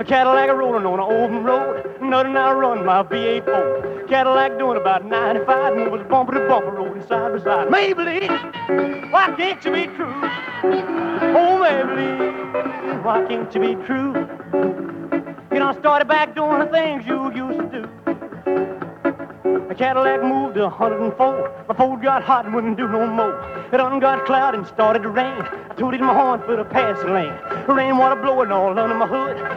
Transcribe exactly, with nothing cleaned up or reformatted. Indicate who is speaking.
Speaker 1: A Cadillac rolling on an open road, nothing I run my V eight four. Cadillac doing about ninety-five, moving bumper to bumper, rolling side by side. Maybelline, why can't you be true? Oh, Maybelline, why can't you be true? You know, I started back doing the things you used to do. A Cadillac moved to one hundred four. My Ford got hot and wouldn't do no more. It done got cloud and started to rain. I tooted my horn for the passing lane. Rainwater blowing all under my hood.